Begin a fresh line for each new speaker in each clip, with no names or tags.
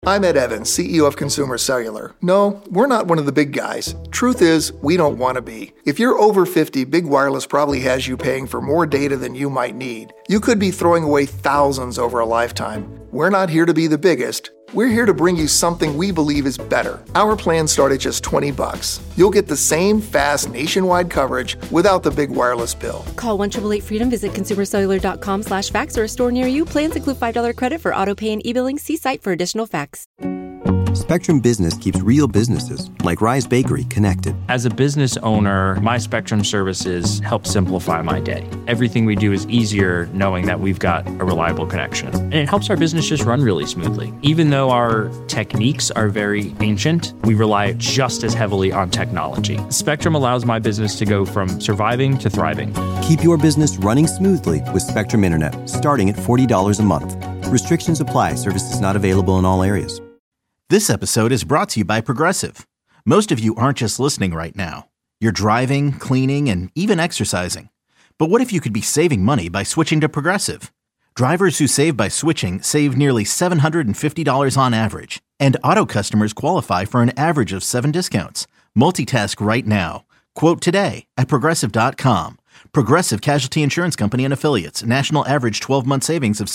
I'm Ed Evans, CEO of Consumer Cellular. No, we're not one of the big guys. Truth is, we don't want to be. If you're over 50, Big Wireless probably has you paying for more data than you might need. You could be throwing away thousands over a lifetime. We're not here to be the biggest. We're here to bring you something we believe is better. Our plans start at just $20. You'll get the same fast nationwide coverage without the big wireless bill.
Call 1-888-FREEDOM, visit consumercellular.com/facts or a store near you. Plans include $5 credit for auto pay and e-billing. See site for additional facts.
Spectrum Business keeps real businesses, like Rise Bakery, connected.
As a business owner, my Spectrum services help simplify my day. Everything we do is easier knowing that we've got a reliable connection. And it helps our business just run really smoothly. Even though our techniques are very ancient, we rely just as heavily on technology. Spectrum allows my business to go from surviving to thriving.
Keep your business running smoothly with Spectrum Internet, starting at $40 a month. Restrictions apply. Services not available in all areas.
This episode is brought to you by Progressive. Most of you aren't just listening right now. You're driving, cleaning, and even exercising. But what if you could be saving money by switching to Progressive? Drivers who save by switching save nearly $750 on average. And auto customers qualify for an average of 7 discounts. Multitask right now. Quote today at Progressive.com. Progressive Casualty Insurance Company and Affiliates. National average 12-month savings of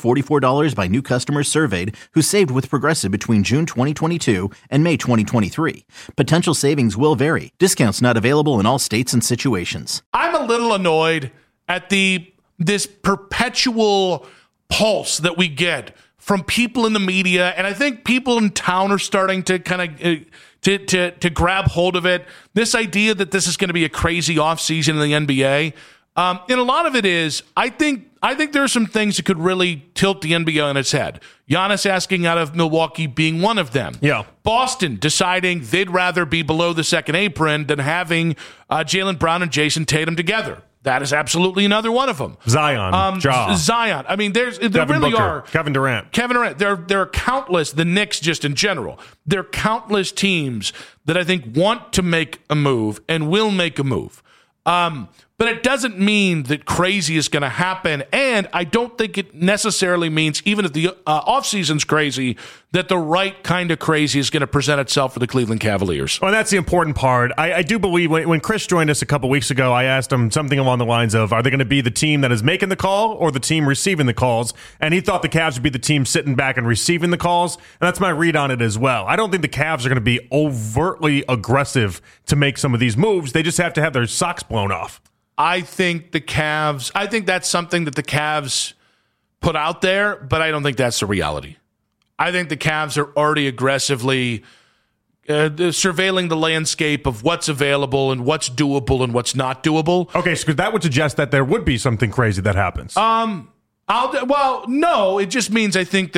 $744 by new customers surveyed who saved with Progressive between June 2022 and May 2023. Potential savings will vary. Discounts not available in all states and situations.
I'm a little annoyed at this perpetual pulse that we get from people in the media, and I think people in town are starting to kind of to grab hold of it. This idea that this is going to be a crazy offseason in the NBA. And a lot of it is, I think there are some things that could really tilt the NBA on its head. Giannis asking out of Milwaukee being one of them.
Yeah.
Boston deciding they'd rather be below the second apron than having Jaylen Brown and Jason Tatum together. That is absolutely another one of them.
Zion.
Zion. I mean, there
Devin
really
Booker,
are.
Kevin Durant.
There are countless, the Knicks just in general. There are countless teams that I think want to make a move and will make a move. But it doesn't mean that crazy is going to happen. And I don't think it necessarily means, even if the offseason's crazy, that the right kind of crazy is going to present itself for the Cleveland Cavaliers.
Well, that's the important part. I do believe when Chris joined us a couple weeks ago, I asked him something along the lines of, are they going to be the team that is making the call or the team receiving the calls? And he thought the Cavs would be the team sitting back and receiving the calls. And that's my read on it as well. I don't think the Cavs are going to be overtly aggressive to make some of these moves. They just have to have their socks blown off.
I think that's something that the Cavs put out there, but I don't think that's the reality. I think the Cavs are already aggressively surveilling the landscape of what's available and what's doable and what's not doable.
Okay, so that would suggest that there would be something crazy that happens.
No, it just means I think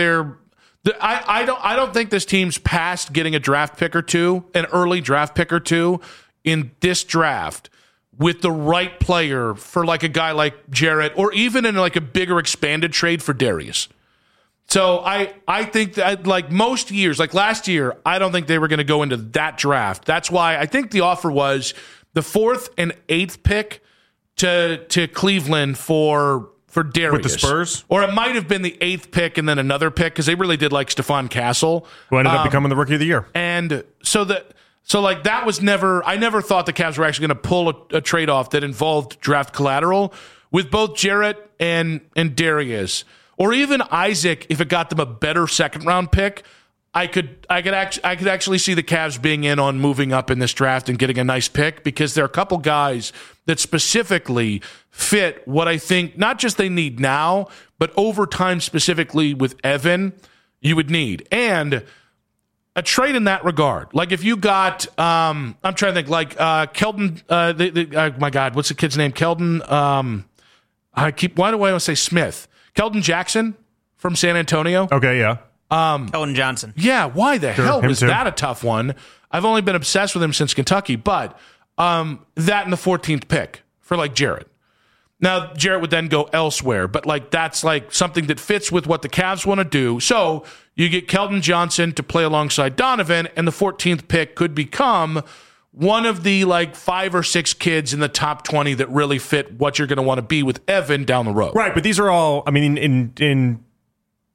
I don't think this team's past getting a draft pick or two, an early draft pick or two in this draft, with the right player for like a guy like Jarrett, or even in like a bigger expanded trade for Darius. So I think that like most years, like last year, I don't think they were going to go into that draft. That's why I think the offer was the 4th and 8th pick to Cleveland for Darius.
With the Spurs?
Or it might have been the 8th pick and then another pick, because they really did like Stephon Castle.
Who ended up becoming the Rookie of the Year.
And so like that was I never thought the Cavs were actually going to pull a trade-off that involved draft collateral with both Jarrett and Darius, or even Isaac. If it got them a better second-round pick, I could actually see the Cavs being in on moving up in this draft and getting a nice pick, because there are a couple guys that specifically fit what I think not just they need now, but over time, specifically with Evan, you would need. And a trade in that regard, like if you got, I'm trying to think, like Keldon. My God, what's the kid's name? Keldon. Why do I want to say Smith? Keldon Jackson from San Antonio.
Okay, yeah.
Keldon Johnson.
Yeah. Why the hell was
too.
that a tough one? I've only been obsessed with him since Kentucky, but that in the 14th pick for like Jarrett. Now, Jarrett would then go elsewhere, but like that's like something that fits with what the Cavs want to do. So you get Keldon Johnson to play alongside Donovan, and the 14th pick could become one of the like 5 or 6 kids in the top 20 that really fit what you're going to want to be with Evan down the road.
Right, but these are all, I mean, in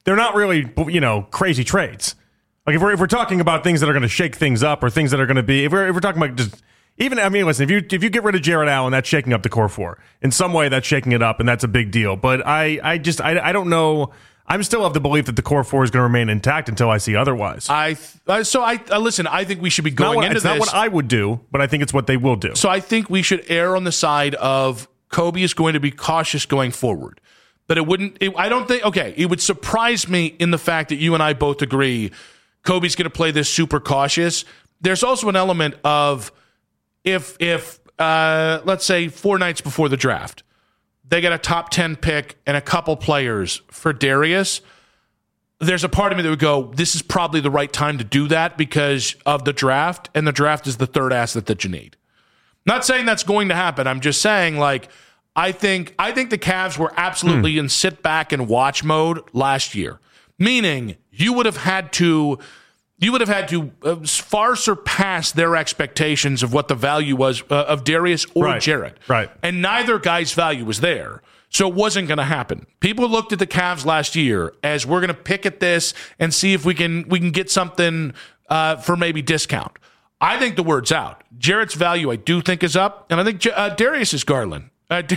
they're not really, crazy trades. Like if we're talking about things that are going to shake things up or things that are going to be, if we're talking about just even, listen, if you get rid of Jarrett Allen, that's shaking up the core four in some way. That's shaking it up, and that's a big deal. But I don't know. I'm still of the belief that the core four is going to remain intact until I see otherwise.
Listen. I think we should be going into this.
It's not what I would do, but I think it's what they will do.
So I think we should err on the side of Kobe is going to be cautious going forward. But it would surprise me in the fact that you and I both agree Kobe's going to play this super cautious. There's also an element of if let's say 4 nights before the draft, they get a top 10 pick and a couple players for Darius, there's a part of me that would go, this is probably the right time to do that because of the draft, and the draft is the third asset that you need. Not saying that's going to happen. I'm just saying, I think the Cavs were absolutely in sit back and watch mode last year, meaning you would have had to far surpass their expectations of what the value was of Darius or Jarrett.
Right.
And neither guy's value was there. So it wasn't going to happen. People looked at the Cavs last year as we're going to pick at this and see if we can get something for maybe discount. I think the word's out. Jarrett's value I do think is up, and I think Darius Garland's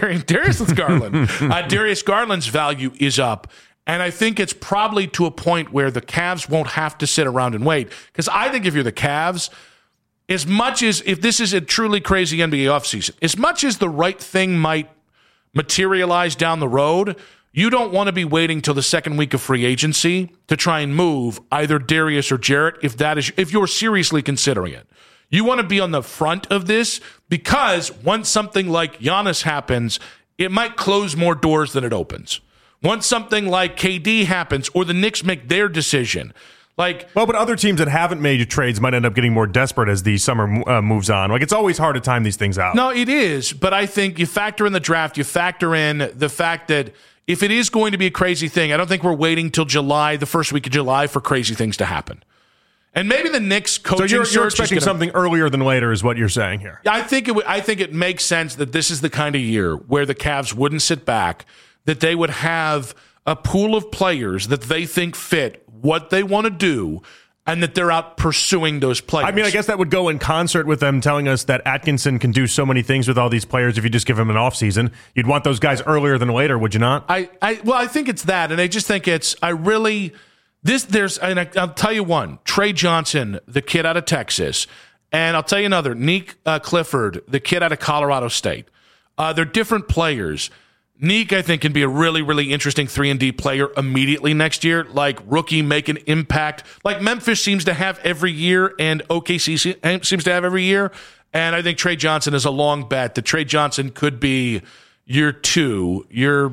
value is up. And I think it's probably to a point where the Cavs won't have to sit around and wait. Because I think if you're the Cavs, as much as if this is a truly crazy NBA offseason, as much as the right thing might materialize down the road, you don't want to be waiting till the second week of free agency to try and move either Darius or Jarrett if you're seriously considering it. You want to be on the front of this because once something like Giannis happens, it might close more doors than it opens. Once something like KD happens or the Knicks make their decision, but
other teams that haven't made trades might end up getting more desperate as the summer moves on. It's always hard to time these things out.
No, it is. But I think you factor in the draft, you factor in the fact that if it is going to be a crazy thing, I don't think we're waiting till July, the first week of July, for crazy things to happen. And maybe the Knicks coaching search.
So you're expecting something earlier than later is what you're saying here.
I think it makes sense that this is the kind of year where the Cavs wouldn't sit back, that they would have a pool of players that they think fit what they want to do, and that they're out pursuing those players.
I guess that would go in concert with them telling us that Atkinson can do so many things with all these players if you just give him an offseason. You'd want those guys earlier than later, would you not?
I think it's that, and I just think I'll tell you one, Trey Johnson, the kid out of Texas, and I'll tell you another, Nick Clifford, the kid out of Colorado State. They're different players. Neek, I think, can be a really, really interesting 3-and-D player immediately next year. Rookie, make an impact. Memphis seems to have every year, and OKC seems to have every year. And I think Trey Johnson is a long bet that Trey Johnson could be year 2.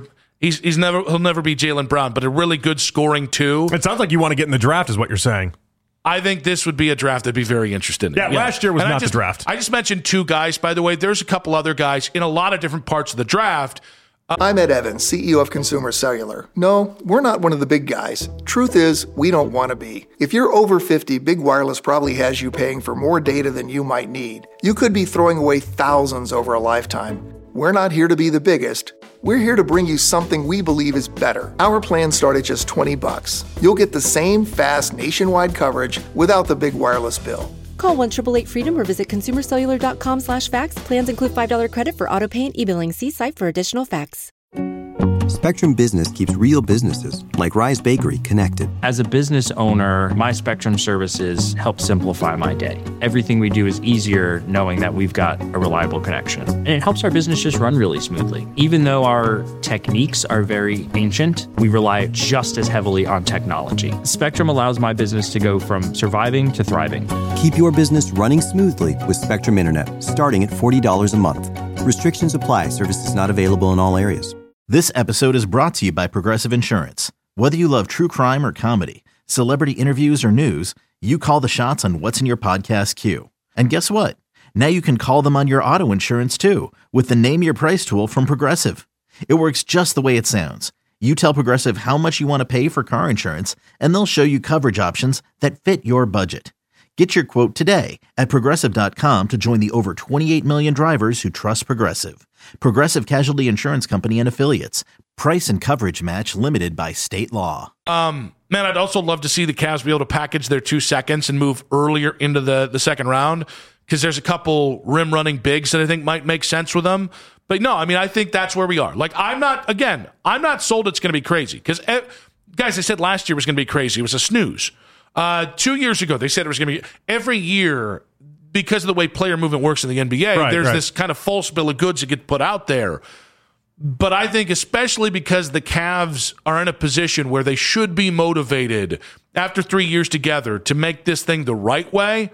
He'll never be Jaylen Brown, but a really good scoring 2.
It sounds like you want to get in the draft, is what you're saying.
I think this would be a draft I'd be very interested in.
Yeah, last year was not the draft.
I just mentioned 2 guys, by the way. There's a couple other guys in a lot of different parts of the draft.
I'm Ed Evans, CEO of Consumer Cellular. No, we're not one of the big guys. Truth is, we don't want to be. If you're over 50, Big Wireless probably has you paying for more data than you might need. You could be throwing away thousands over a lifetime. We're not here to be the biggest. We're here to bring you something we believe is better. Our plans start at just $20. You'll get the same fast nationwide coverage without the big wireless bill.
Call 1-888-FREEDOM or visit consumercellular.com/facts. Plans include $5 credit for autopay and e-billing. See site for additional facts.
Spectrum Business keeps real businesses, like Rise Bakery, connected.
As a business owner, my Spectrum services help simplify my day. Everything we do is easier knowing that we've got a reliable connection. And it helps our business just run really smoothly. Even though our techniques are very ancient, we rely just as heavily on technology. Spectrum allows my business to go from surviving to thriving.
Keep your business running smoothly with Spectrum Internet, starting at $40 a month. Restrictions apply. Services not available in all areas.
This episode is brought to you by Progressive Insurance. Whether you love true crime or comedy, celebrity interviews or news, you call the shots on what's in your podcast queue. And guess what? Now you can call them on your auto insurance too with the Name Your Price tool from Progressive. It works just the way it sounds. You tell Progressive how much you want to pay for car insurance, and they'll show you coverage options that fit your budget. Get your quote today at Progressive.com to join the over 28 million drivers who trust Progressive. Progressive Casualty Insurance Company and Affiliates. Price and coverage match limited by state law.
Man, I'd also love to see the Cavs be able to package their 2 seconds and move earlier into the second round, because there's a couple rim running bigs that I think might make sense with them. But no, I mean, I think that's where we are. Like, I'm not sold it's going to be crazy. Because, guys, I said last year was going to be crazy. It was a snooze. 2 years ago, they said it was going to be every year, because of the way player movement works in the NBA, there's this kind of false bill of goods that get put out there. But I think especially because the Cavs are in a position where they should be motivated after 3 years together to make this thing the right way,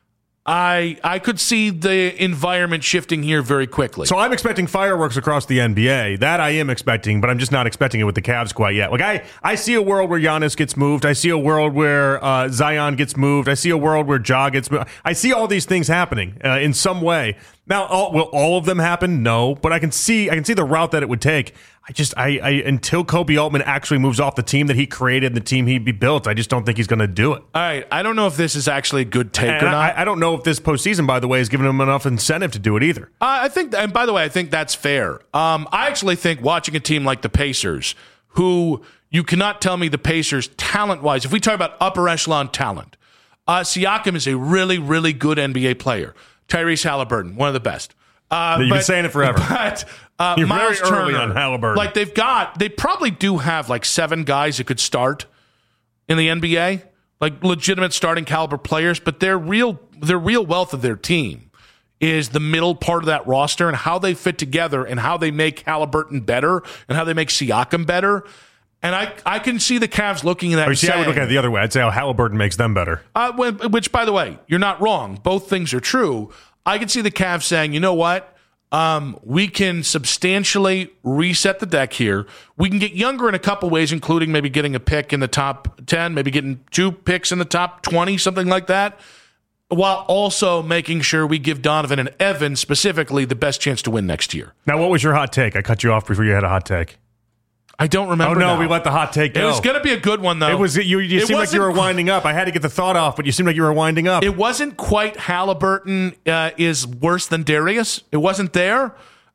I could see the environment shifting here very quickly.
So I'm expecting fireworks across the NBA. That I am expecting, but I'm just not expecting it with the Cavs quite yet. Like I see a world where Giannis gets moved. I see a world where Zion gets moved. I see a world where Ja gets moved. I see all these things happening in some way. Now, will all of them happen? No, but I can see the route that it would take. I until Kobe Altman actually moves off the team that he created and the team he built, I just don't think he's going to do it.
All right, I don't know if this is actually a good take or not.
I don't know if this postseason, by the way, has given him enough incentive to do it either.
I think, and by the way, I think that's fair. I actually think watching a team like the Pacers, who you cannot tell me the Pacers talent-wise, if we talk about upper echelon talent, Siakam is a really, really good NBA player. Tyrese Halliburton, one of the best.
You've been saying it forever.
But
you're
Miles
very early
Turner,
on Halliburton.
Like they probably do have like 7 guys who could start in the NBA, like legitimate starting caliber players. But their real wealth of their team is the middle part of that roster and how they fit together and how they make Halliburton better and how they make Siakam better. And I can see the Cavs looking at that. And
saying, I would look at it the other way. I'd say how Halliburton makes them better.
Which, by the way, you're not wrong. Both things are true. I can see the Cavs saying, you know what? We can substantially reset the deck here. We can get younger in a couple ways, including maybe getting a pick in the top 10, maybe getting 2 picks in the top 20, something like that, while also making sure we give Donovan and Evan specifically the best chance to win next year.
Now, what was your hot take? I cut you off before you had a hot take.
I don't remember.
Oh, no,
now.
We let the hot take go.
It was going to be a good one, though.
It was. You seemed like you were winding up. I had to get the thought off, but you seemed like you were winding up.
It wasn't quite Halliburton is worse than Darius. It wasn't there.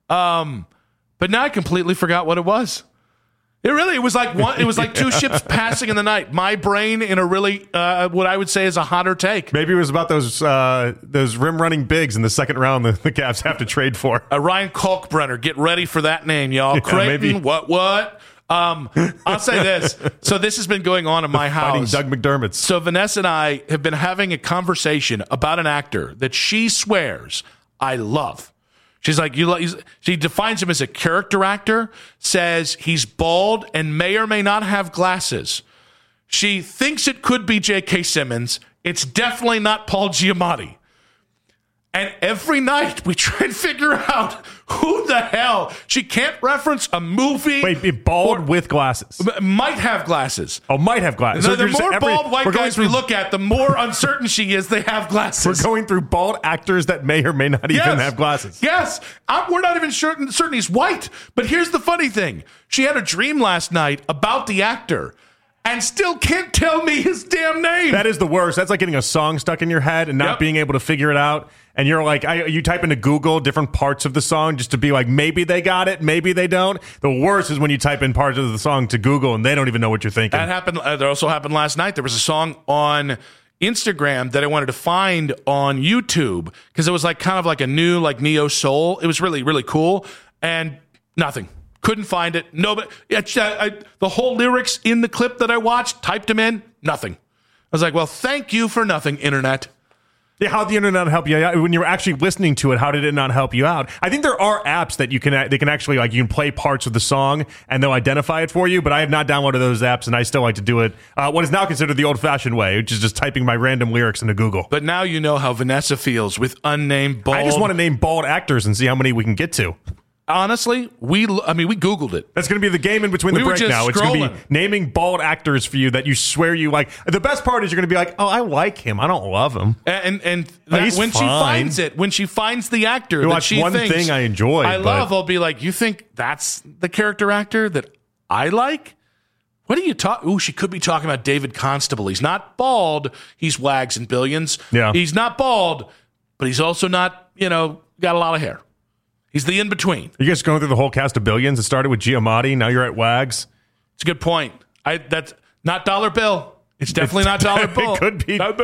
But now I completely forgot what it was. It was like one. It was like 2 ships passing in the night. My brain in a really what I would say is a hotter take.
Maybe it was about those rim running bigs in the second round the Cavs have to trade for.
Ryan Kalkbrenner, get ready for that name, y'all.
Yeah,
Creighton,
maybe.
what? I'll say this. So this has been going on in my house.
Doug McDermott.
So Vanessa and I have been having a conversation about an actor that she swears I love. She's like, she defines him as a character actor, says he's bald and may or may not have glasses. She thinks it could be J.K. Simmons. It's definitely not Paul Giamatti. And every night we try and figure out who the hell. She can't reference a movie.
Wait, be bald with glasses.
Might have glasses.
Oh, might have glasses.
The more bald white guys we look at, the more uncertain she is they have glasses.
We're going through bald actors that may or may not even have glasses.
Yes. We're not even certain he's white. But here's the funny thing. She had a dream last night about the actor and still can't tell me his damn name.
That is the worst. That's like getting a song stuck in your head and not being able to figure it out. And you're like, you type into Google different parts of the song just to be like, maybe they got it, maybe they don't. The worst is when you type in parts of the song to Google and they don't even know what you're thinking.
That happened. That also happened last night. There was a song on Instagram that I wanted to find on YouTube because it was like kind of like a new like neo soul. It was really, really cool. And nothing. Couldn't find it. No, but the whole lyrics in the clip that I watched, typed them in, nothing. I was like, well, thank you for nothing, internet.
Yeah, how'd the internet help you out? When you were actually listening to it, how did it not help you out? I think there are apps that they can actually, like, you can play parts of the song and they'll identify it for you, but I have not downloaded those apps and I still like to do it what is now considered the old-fashioned way, which is just typing my random lyrics into Google.
But now you know how Vanessa feels with unnamed bald.
I just want to name bald actors and see how many we can get to.
Honestly, we Googled it.
That's going to be the game in between the break now. It's going to be naming bald actors for you that you swear you like. The best part is you're going to be like, oh, I like him. I don't love him.
And that, when she finds it, when she finds the actor that she
one
thinks
thing I enjoy,
I love, I'll be like, you think that's the character actor that I like? What are you talking? Ooh, she could be talking about David Constable. He's not bald. He's Wags and Billions.
Yeah.
He's not bald, but he's also not, got a lot of hair. He's the in-between.
You guys going through the whole cast of Billions? It started with Giamatti. Now you're at Wags.
It's a good point. That's not Dollar Bill. It's definitely not Dollar Bill.
It could be.
Oh,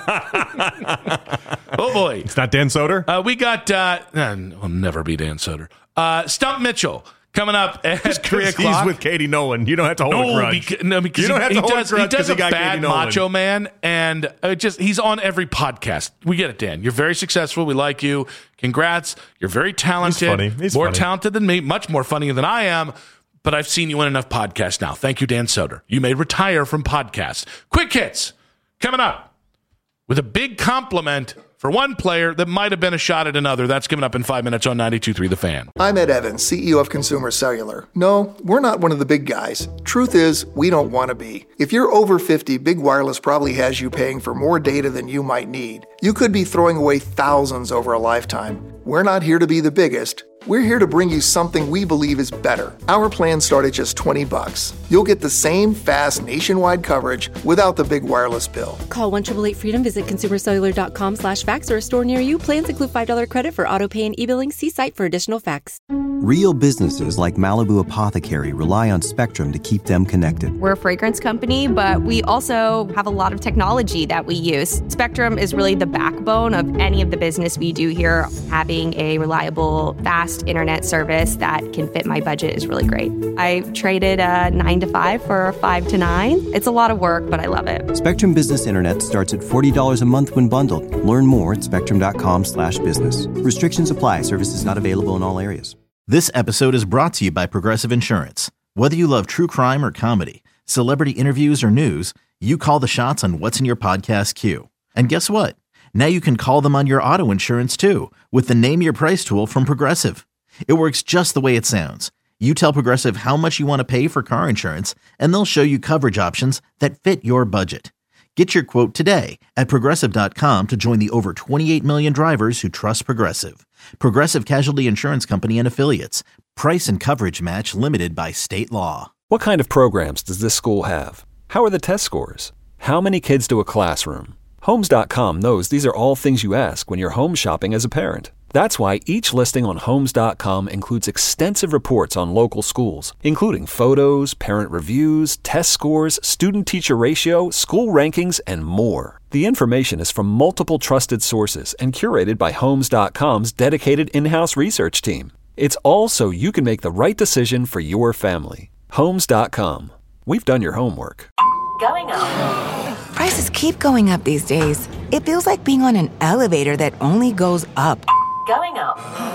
boy.
It's not Dan Soder?
We got, will never be Dan Soder. Stump Mitchell coming up at 3 o'clock.
He's with Katie Nolan. You don't have to hold a grudge.
Because
you don't have to hold a grudge
he does a
got
bad
Katie Nolan.
Macho Man, and he's on every podcast. We get it, Dan. You're very successful. We like you. Congrats. You're very talented.
He's funny. He's
more
funny.
talented than me. Much more funny than I am. But I've seen you on enough podcasts now. Thank you, Dan Soder. You may retire from podcasts. Quick hits coming up with a big compliment for one player that might have been a shot at another. That's coming up in 5 minutes on 92.3 The Fan.
I'm Ed Evans, CEO of Consumer Cellular. No, we're not one of the big guys. Truth is, we don't want to be. If you're over 50, Big Wireless probably has you paying for more data than you might need. You could be throwing away thousands over a lifetime. We're not here to be the biggest. We're here to bring you something we believe is better. Our plans start at just $20. You'll get the same fast nationwide coverage without the big wireless bill.
Call 1-888-FREEDOM, visit consumercellular.com/facts or a store near you. Plans include $5 credit for auto pay and e-billing. See site for additional facts.
Real businesses like Malibu Apothecary rely on Spectrum to keep them connected.
We're a fragrance company, but we also have a lot of technology that we use. Spectrum is really the backbone of any of the business we do here. Having a reliable, fast internet service that can fit my budget is really great. I traded a 9 to 5 for a 5 to 9. It's a lot of work, but I love it.
Spectrum Business Internet starts at $40 a month when bundled. Learn more at spectrum.com/business. Restrictions apply. Services not available in all areas.
This episode is brought to you by Progressive Insurance. Whether you love true crime or comedy, celebrity interviews or news, you call the shots on what's in your podcast queue. And guess what? Now you can call them on your auto insurance too with the Name Your Price tool from Progressive. It works just the way it sounds. You tell Progressive how much you want to pay for car insurance, and they'll show you coverage options that fit your budget. Get your quote today at Progressive.com to join the over 28 million drivers who trust Progressive. Progressive Casualty Insurance Company and Affiliates. Price and coverage match limited by state law.
What kind of programs does this school have? How are the test scores? How many kids to a classroom? Homes.com knows these are all things you ask when you're home shopping as a parent. That's why each listing on Homes.com includes extensive reports on local schools, including photos, parent reviews, test scores, student-teacher ratio, school rankings, and more. The information is from multiple trusted sources and curated by Homes.com's dedicated in-house research team. It's all so you can make the right decision for your family. Homes.com. We've done your homework.
Going up. Prices keep going up these days. It feels like being on an elevator that only goes up. Going up.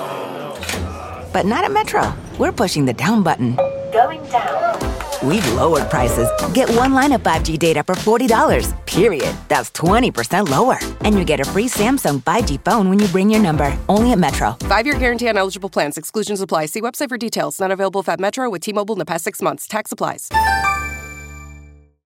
But not at Metro. We're pushing the down button. Going down. We've lowered prices. Get one line of 5G data for $40, period. That's 20% lower. And you get a free Samsung 5G phone when you bring your number. Only at Metro.
5-year guarantee on eligible plans. Exclusions apply. See website for details. Not available at Metro with T-Mobile in the past 6 months. Tax applies.